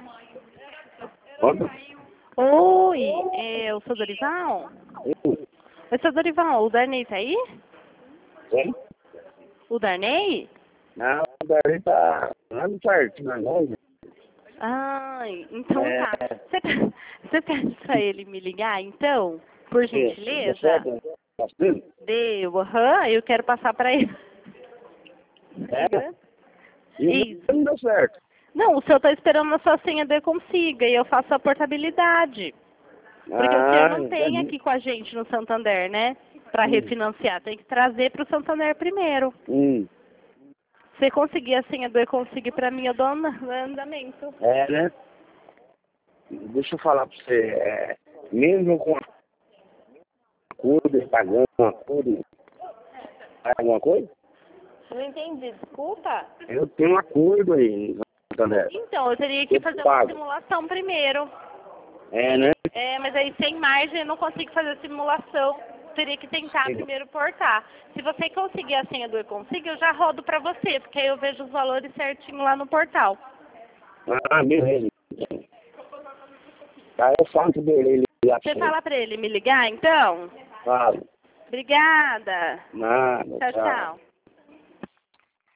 Pronto? Oi, eu sou Dorival? Eu? Oi, seu Dorival, o Darney tá aí? Sim? O Darney? Não, daí tá dando certo, né? Ai, então É, tá. Você pede pra ele me ligar, então? Por deu gentileza? certo? Tá vendo? Deu, aham, eu quero passar pra ele. É, e o meu Isso. não deu certo. Não, o senhor tá esperando a sua senha do Consiga e eu faço a portabilidade. Porque o senhor Ah, não tem entendi. aqui com a gente no Santander, né? Pra refinanciar. Tem que trazer pro Santander primeiro. Hum. Se conseguir a senha do E-Consig pra mim, eu dou andamento. É, né? Deixa eu falar pra você, mesmo com a cura, pagando uma cura, faz alguma coisa? Não entendi, desculpa. Eu tenho um acordo aí, Santander. Então, eu teria que Eu fazer uma pago. simulação primeiro. É, né? É, mas aí sem margem eu não consigo fazer a simulação. Teria que tentar primeiro portar. Se você conseguir a senha do E-Consig, eu já rodo pra você, porque aí eu vejo os valores certinho lá no portal. Ah, beleza. Tá, eu falo dele ligar pra Você você. fala pra ele me ligar, então? Falo. Obrigada. Nada, Tchau, tchau. tchau.